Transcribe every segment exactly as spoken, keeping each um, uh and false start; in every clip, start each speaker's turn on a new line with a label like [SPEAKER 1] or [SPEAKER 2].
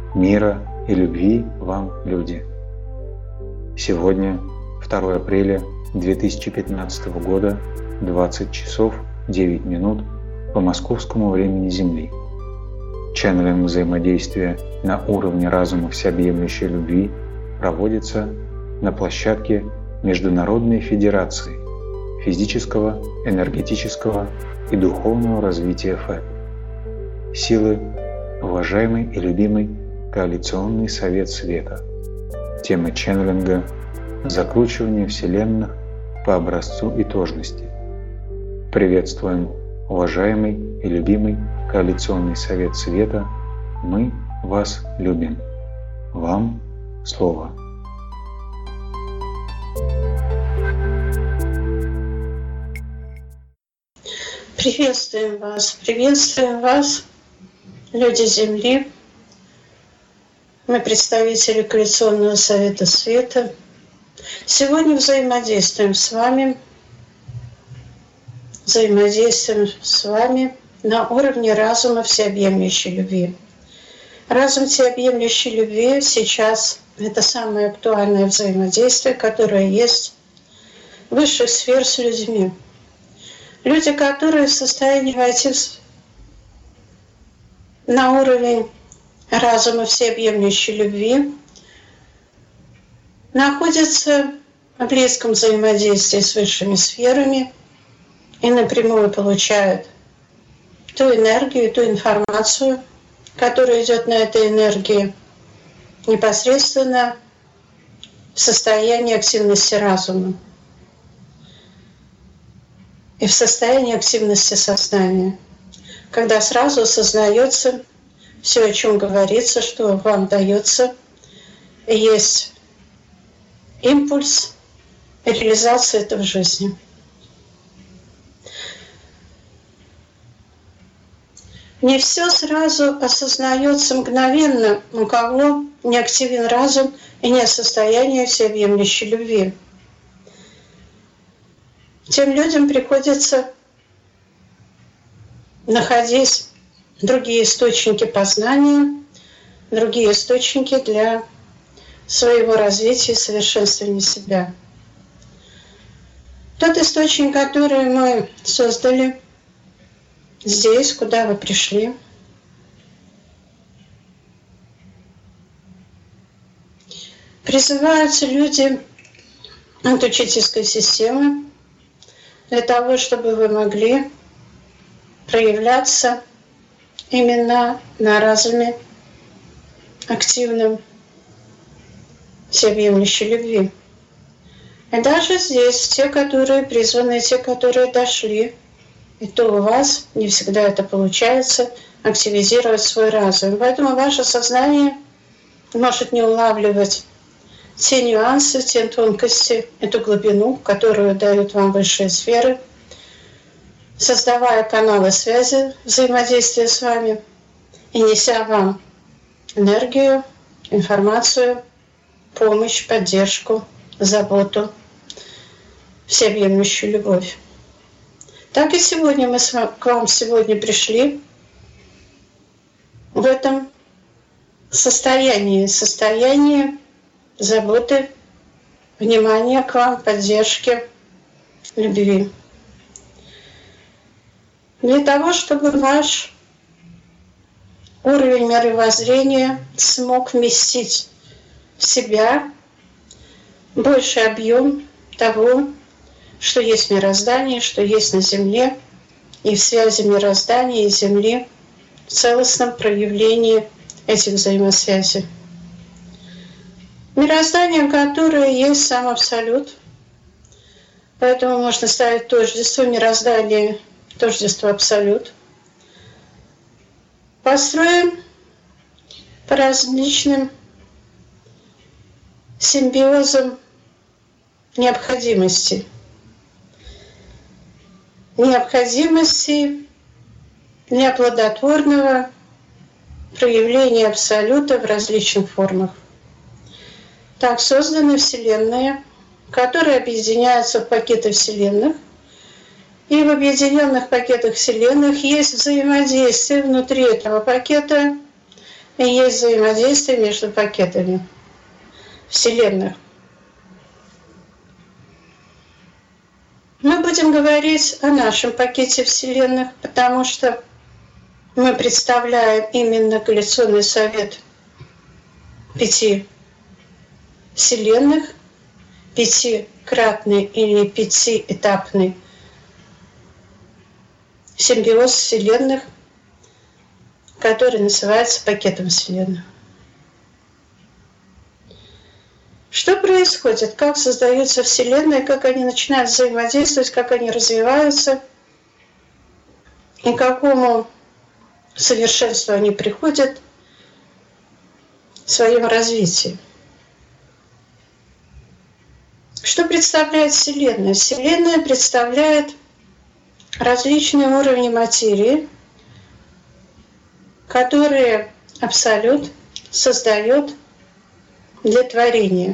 [SPEAKER 1] мира и любви вам, люди. Сегодня, второе апреля две тысячи пятнадцатого года, двадцать часов девять минут по московскому времени Земли. Ченнелинг взаимодействия на уровне разума всеобъемлющей любви проводится на площадке Международной Федерации физического, энергетического и духовного развития ФЭП. Силы, уважаемый и любимый Коалиционный Совет Света. Тема ченнелинга – закручивание вселенных по образцу итожности. Приветствуем, уважаемый и любимый Коалиционный Совет Света. Мы вас любим. Вам слово.
[SPEAKER 2] Приветствуем вас, приветствуем вас, люди Земли. Мы представители Коалиционного Совета Света. Сегодня взаимодействуем с вами, взаимодействуем с вами на уровне разума всеобъемлющей любви. Разум всеобъемлющей любви сейчас — это самое актуальное взаимодействие, которое есть в высших сфер с людьми. Люди, которые в состоянии войти на уровень разума всеобъемлющей любви, находятся в близком взаимодействии с высшими сферами и напрямую получают ту энергию, ту информацию, которая идет на этой энергии, непосредственно в состоянии активности разума и в состоянии активности сознания, когда сразу осознается все, о чем говорится, что вам дается, и есть импульс реализации этого в жизни. Не все сразу осознается мгновенно, у кого не активен разум и нет состояния всеобъемлющей любви. Тем людям приходится находить другие источники познания, другие источники для своего развития и совершенствования себя. Тот источник, который мы создали здесь, куда вы пришли, призываются люди от учительской системы для того, чтобы вы могли проявляться именно на разуме активном всеобъемлющей любви. И даже здесь те, которые призваны, те, которые дошли, и то у вас не всегда это получается, активизировать свой разум. Поэтому ваше сознание может не улавливать те нюансы, те тонкости, эту глубину, которую дают вам высшие сферы, создавая каналы связи, взаимодействия с вами и неся вам энергию, информацию, помощь, поддержку, заботу, всеобъемлющую любовь. Так и сегодня мы к вам сегодня пришли в этом состоянии, состоянии заботы, внимания к вам, поддержки, любви. Для того, чтобы ваш уровень мировоззрения смог вместить в себя больший объем того, что есть в мироздании, что есть на Земле, и в связи мироздания и Земли, в целостном проявлении этих взаимосвязей. Мироздание, которое есть сам Абсолют, поэтому можно ставить тождество мироздания, тождество Абсолют. Построен по различным симбиозам необходимости. Необходимости для плодотворного проявления Абсолюта в различных формах. Так созданы Вселенные, которые объединяются в пакеты Вселенных, и в объединенных пакетах Вселенных есть взаимодействие внутри этого пакета и есть взаимодействие между пакетами Вселенных. Мы будем говорить о нашем пакете Вселенных, потому что мы представляем именно коалиционный совет пяти Вселенных, пятикратный или пятиэтапный симбиоз Вселенных, который называется пакетом Вселенных. Что происходит? Как создаются Вселенные, как они начинают взаимодействовать, как они развиваются, и к какому совершенству они приходят в своем развитии. Что представляет Вселенная? Вселенная представляет различные уровни материи, которые Абсолют создает для творения.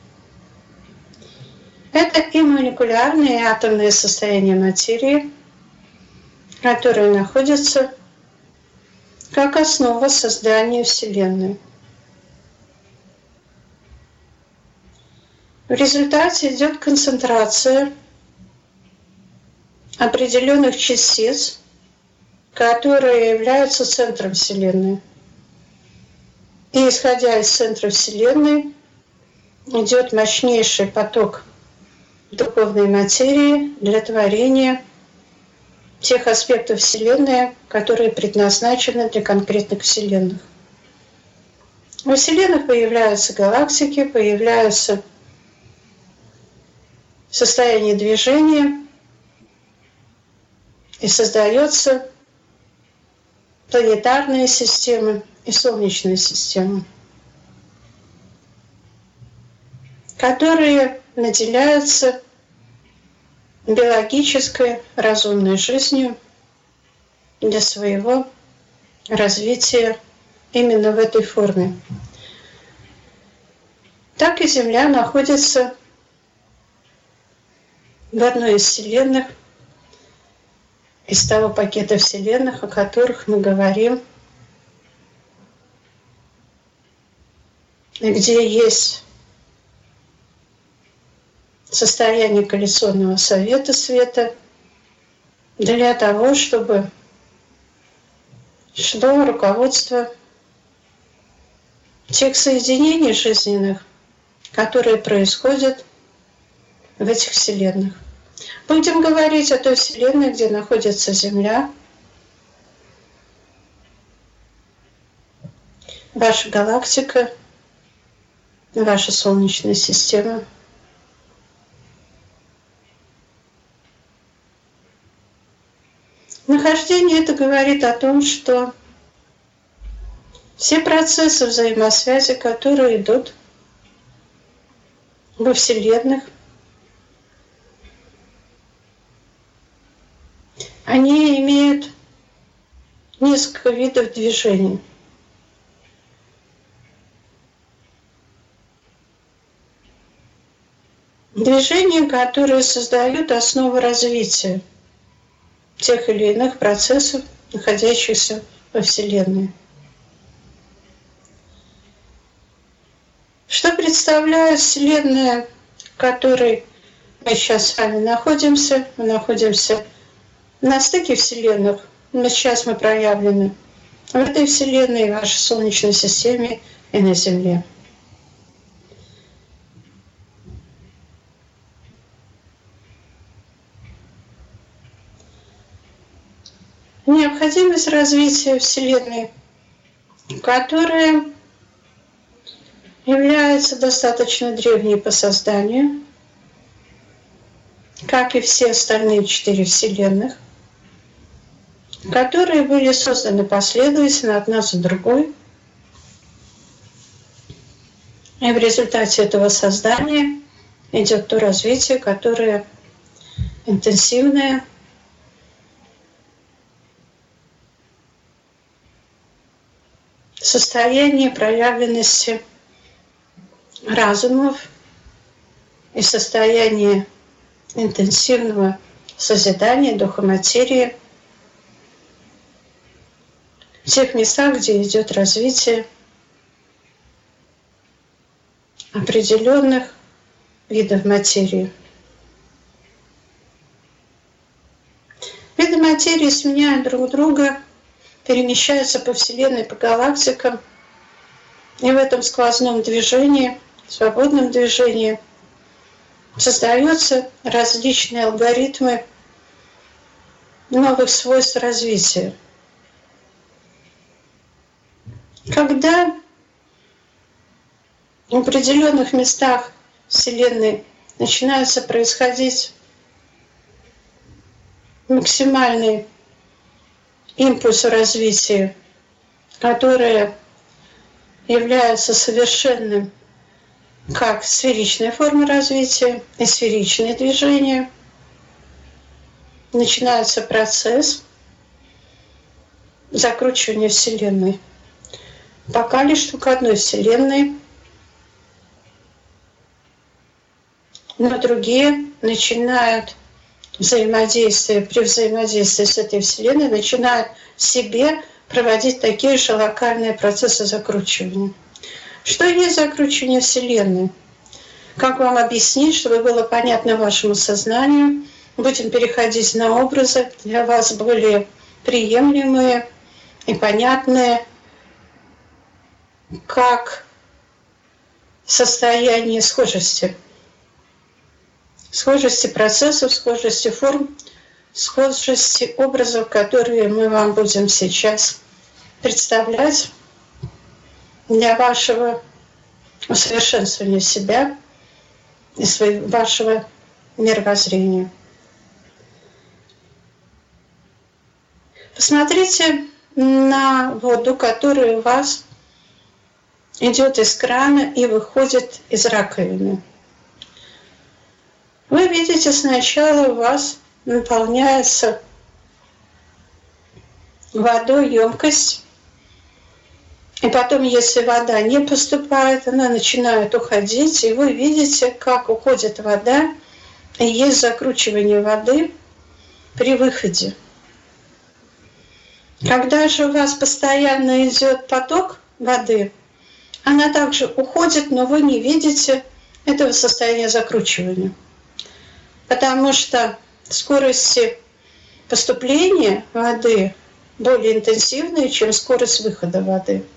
[SPEAKER 2] Это и молекулярные, и атомные состояния материи, которые находятся как основа создания Вселенной. В результате идет концентрация определенных частиц, которые являются центром Вселенной. И исходя из центра Вселенной идет мощнейший поток духовной материи для творения тех аспектов Вселенной, которые предназначены для конкретных Вселенных. Во Вселенных появляются галактики, появляются состояние движения, и создаются планетарные системы и Солнечная система, которые наделяются биологической разумной жизнью для своего развития именно в этой форме. Так и Земля находится в одной из Вселенных, из того пакета Вселенных, о которых мы говорим, где есть состояние коалиционного совета света для того, чтобы шло руководство тех соединений жизненных, которые происходят в этих Вселенных. Будем говорить о той Вселенной, где находится Земля, ваша галактика, ваша Солнечная система. Нахождение это говорит о том, что все процессы взаимосвязи, которые идут во Вселенных, они имеют несколько видов движений. Движения, которые создают основу развития тех или иных процессов, находящихся во Вселенной. Что представляет Вселенная, в которой мы сейчас с вами находимся? Мы находимся на стыке Вселенных, но сейчас мы проявлены в этой Вселенной, в вашей Солнечной системе и на Земле. Необходимость развития Вселенной, которая является достаточно древней по созданию, как и все остальные четыре Вселенных, которые были созданы последовательно одна за другой. И в результате этого создания идет то развитие, которое интенсивное, состояние проявленности разумов и состояние интенсивного созидания духа материи в тех местах, где идет развитие определенных видов материи. Виды материи сменяют друг друга, перемещаются по Вселенной, по галактикам, и в этом сквозном движении, свободном движении, создаются различные алгоритмы новых свойств развития. Когда в определенных местах Вселенной начинается происходить максимальный импульс развития, который является совершенным как сферичная форма развития и сферичные движения, начинается процесс закручивания Вселенной. Пока лишь только одной Вселенной, но другие начинают взаимодействие, при взаимодействии с этой Вселенной начинают в себе проводить такие же локальные процессы закручивания. Что есть закручивание Вселенной? Как вам объяснить, чтобы было понятно вашему сознанию? Будем переходить на образы, для вас более приемлемые и понятные, как состояние схожести. Схожести процессов, схожести форм, схожести образов, которые мы вам будем сейчас представлять для вашего усовершенствования себя и своего, вашего мировоззрения. Посмотрите на воду, которая у вас идет из крана и выходит из раковины. Вы видите, сначала у вас наполняется водой емкость, и потом, если вода не поступает, она начинает уходить, и вы видите, как уходит вода, и есть закручивание воды при выходе. Когда же у вас постоянно идет поток воды, она также уходит, но вы не видите этого состояния закручивания. Потому что скорости поступления воды более интенсивные, чем скорость выхода воды.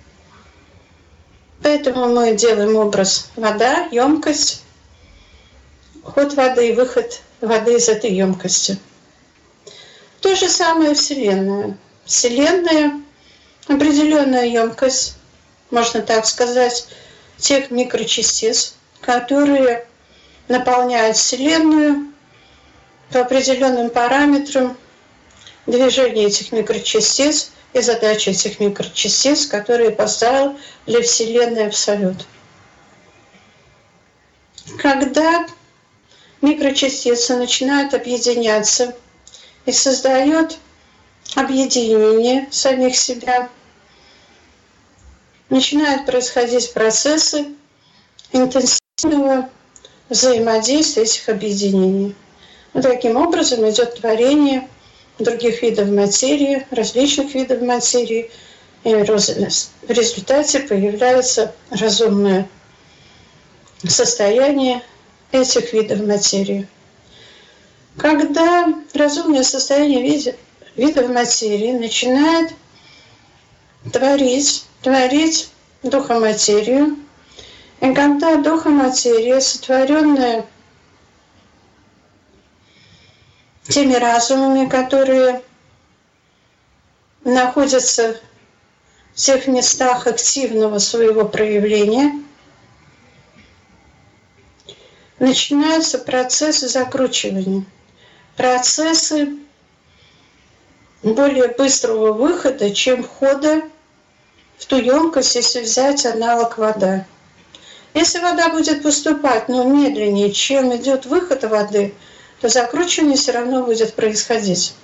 [SPEAKER 2] Поэтому мы делаем образ вода, емкость, ход воды и выход воды из этой емкости. То же самое Вселенная. Вселенная — определенная емкость, можно так сказать, тех микрочастиц, которые наполняют Вселенную по определенным параметрам движения этих микрочастиц и задачи этих микрочастиц, которые поставил для Вселенной Абсолют. Когда микрочастицы начинают объединяться и создают объединение самих себя, начинают происходить процессы интенсивного взаимодействия этих объединений. Вот таким образом идет творение других видов материи, различных видов материи, и в результате появляется разумное состояние этих видов материи. Когда разумное состояние видов материи начинает творить, творить духоматерию, и когда духоматерия, сотворенная теми разумами, которые находятся в тех местах активного своего проявления, начинаются процессы закручивания, процессы более быстрого выхода, чем входа в ту емкость, если взять аналог вода. Если вода будет поступать, но медленнее, чем идет выход воды, то закручивание все равно будет происходить.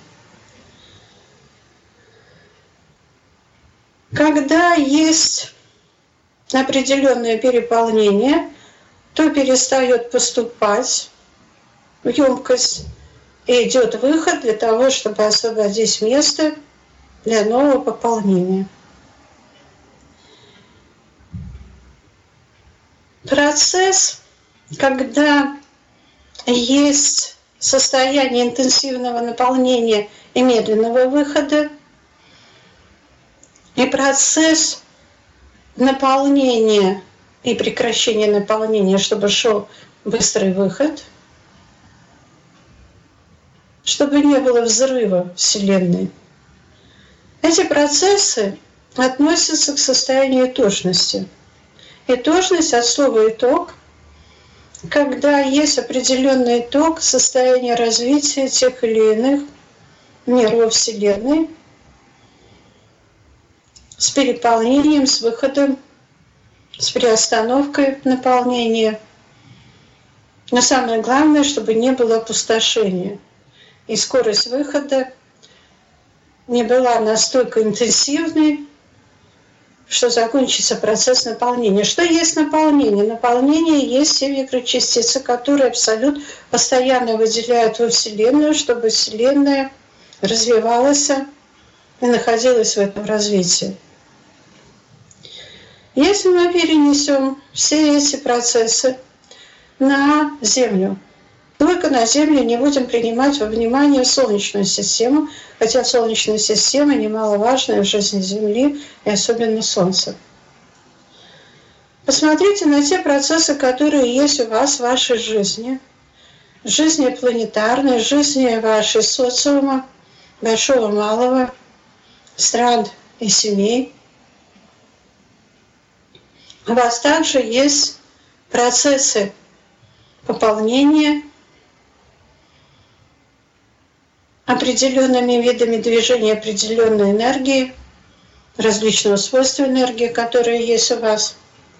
[SPEAKER 2] Когда есть определенное переполнение, то перестает поступать в емкость и идет выход для того, чтобы освободить место для нового пополнения. Процесс, когда есть состояние интенсивного наполнения и медленного выхода, и процесс наполнения и прекращения наполнения, чтобы шел быстрый выход, чтобы не было взрыва Вселенной. Эти процессы относятся к состоянию итожности. Итожность от слова «итог», когда есть определенный итог состояния развития тех или иных миров Вселенной с переполнением, с выходом, с приостановкой наполнения. Но самое главное, чтобы не было опустошения. И скорость выхода не была настолько интенсивной, что закончится процесс наполнения. Что есть наполнение? Наполнение есть все микрочастицы, которые Абсолют постоянно выделяют во Вселенную, чтобы Вселенная развивалась и находилась в этом развитии. Если мы перенесем все эти процессы на Землю, только на Землю, не будем принимать во внимание Солнечную систему, хотя Солнечная система немаловажная в жизни Земли и особенно Солнца. Посмотрите на те процессы, которые есть у вас в вашей жизни, жизни планетарной, жизни вашей социума, большого, малого, стран и семей. У вас также есть процессы пополнения определенными видами движения определенной энергии, различного свойства энергии, которые есть у вас.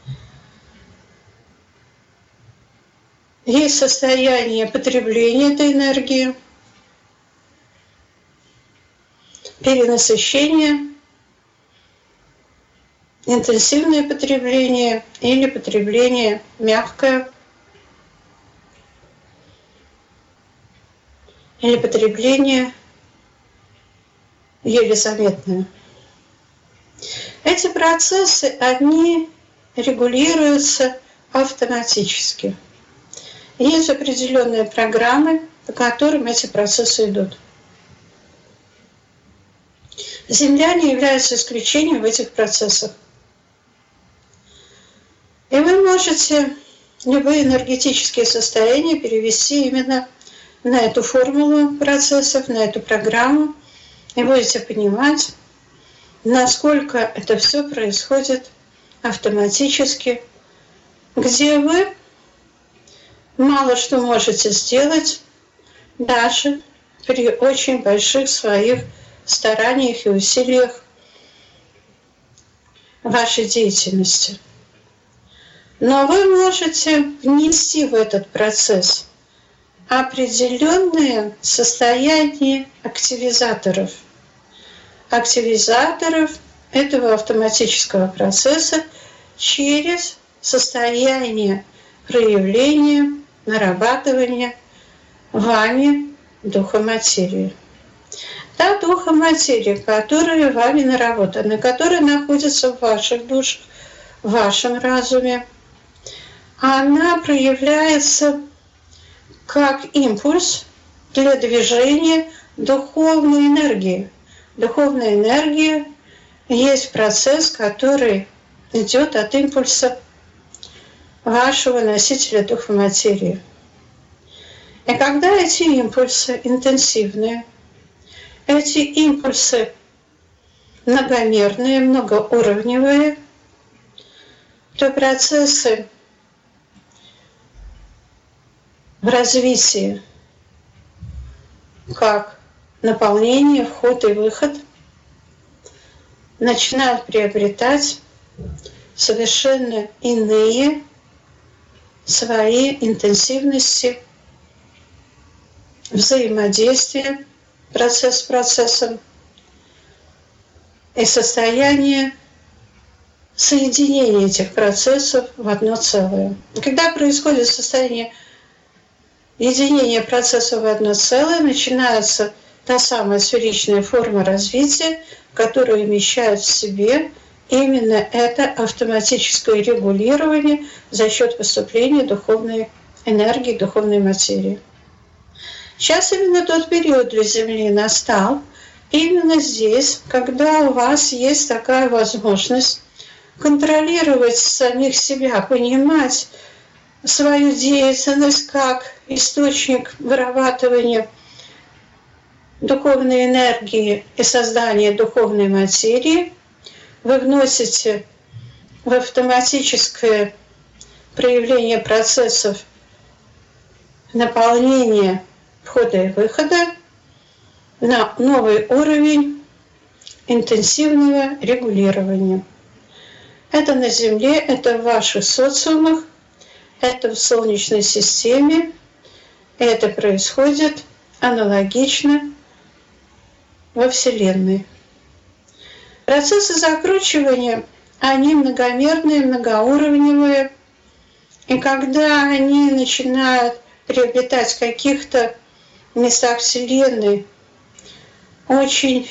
[SPEAKER 2] Есть состояние потребления этой энергии, перенасыщение, интенсивное потребление или потребление мягкое, или потребление еле заметное. Эти процессы, они регулируются автоматически. Есть определенные программы, по которым эти процессы идут. Земля не является исключением в этих процессах. И вы можете любые энергетические состояния перевести именно на эту формулу процессов, на эту программу, и будете понимать, насколько это все происходит автоматически, где вы мало что можете сделать, даже при очень больших своих стараниях и усилиях вашей деятельности. Но вы можете внести в этот процесс определенные состояния активизаторов. Активизаторов этого автоматического процесса через состояние проявления, нарабатывания вами духа материи. Та духа материи, которая вами наработана, которая находится в ваших душах, в вашем разуме, она проявляется как импульс для движения духовной энергии. Духовная энергия есть процесс, который идет от импульса вашего носителя духа материи. И когда эти импульсы интенсивные, эти импульсы многомерные, многоуровневые, то процессы в развитии, как наполнение, вход и выход, начинают приобретать совершенно иные свои интенсивности взаимодействия, процесс с процессом и состояние соединения этих процессов в одно целое. И когда происходит состояние единения процессов в одно целое, начинается та самая сферичная форма развития, которые вмещают в себе именно это автоматическое регулирование за счет поступления духовной энергии, духовной материи. Сейчас именно тот период для Земли настал, именно здесь, когда у вас есть такая возможность контролировать самих себя, понимать свою деятельность как источник вырабатывания духовной энергии и создания духовной материи, вы вносите в автоматическое проявление процессов наполнения входа и выхода на новый уровень интенсивного регулирования. Это на Земле, это в ваших социумах, это в Солнечной системе, и это происходит аналогично во Вселенной. Процессы закручивания, они многомерные, многоуровневые, и когда они начинают приобретать в каких-то местах Вселенной очень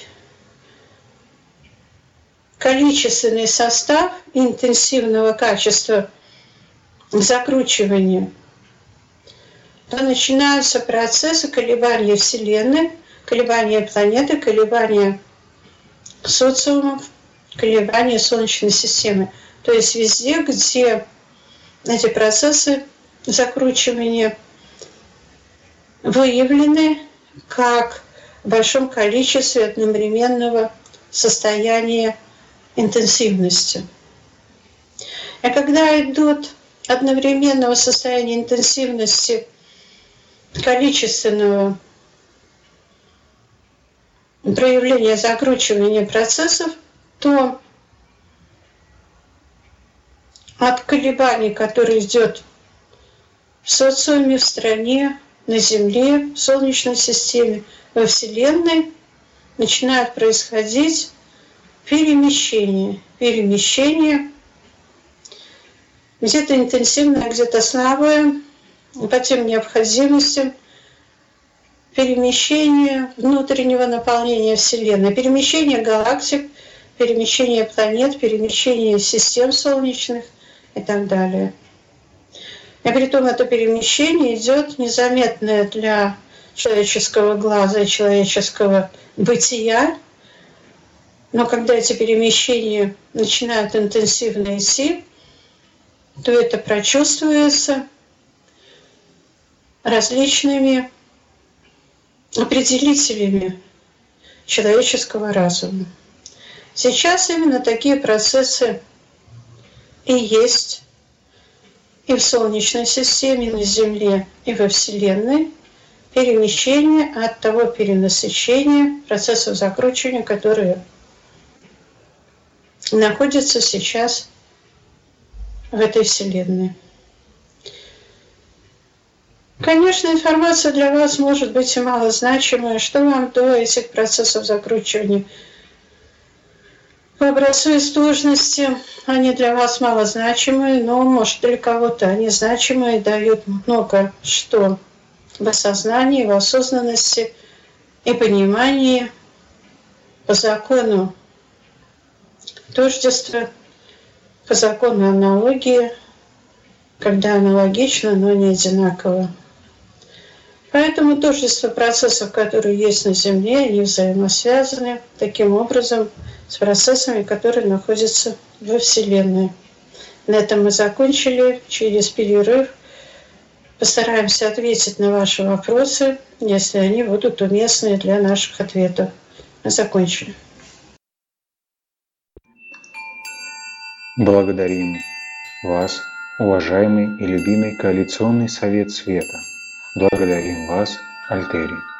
[SPEAKER 2] количественный состав интенсивного качества закручивания, то начинаются процессы колебания Вселенной, колебания планеты, колебания социумов, колебания Солнечной системы. То есть везде, где эти процессы закручивания выявлены как в большом количестве одновременного состояния интенсивности. А когда идут одновременного состояния интенсивности количественного проявления закручивания процессов, то от колебаний, которые идет в социуме, в стране, на Земле, в Солнечной системе, во Вселенной, начинают происходить перемещения. Перемещения где-то интенсивное, где-то слабое, по тем необходимостям перемещения внутреннего наполнения Вселенной, перемещение галактик, перемещение планет, перемещение систем солнечных и так далее. И при том это перемещение идет незаметное для человеческого глаза и человеческого бытия, но когда эти перемещения начинают интенсивно идти, то это прочувствуется различными определителями человеческого разума. Сейчас именно такие процессы и есть и в Солнечной системе, и на Земле, и во Вселенной, перемещение от того перенасыщения, процессов закручивания, которые находятся сейчас в этой Вселенной. Конечно, информация для вас может быть и малозначимая, что вам до этих процессов закручивания. По образцу и сложности они для вас малозначимые, но, может, для кого-то они значимые, дают много что в осознании, в осознанности и понимании по закону тождества, по закону аналогии, когда аналогично, но не одинаково. Поэтому тождество процессов, которые есть на Земле, они взаимосвязаны таким образом с процессами, которые находятся во Вселенной. На этом мы закончили. Через перерыв постараемся ответить на ваши вопросы, если они будут уместны для наших ответов. Мы закончили.
[SPEAKER 1] Благодарим вас, уважаемый и любимый коалиционный совет света. Благодарим вас, Альтери.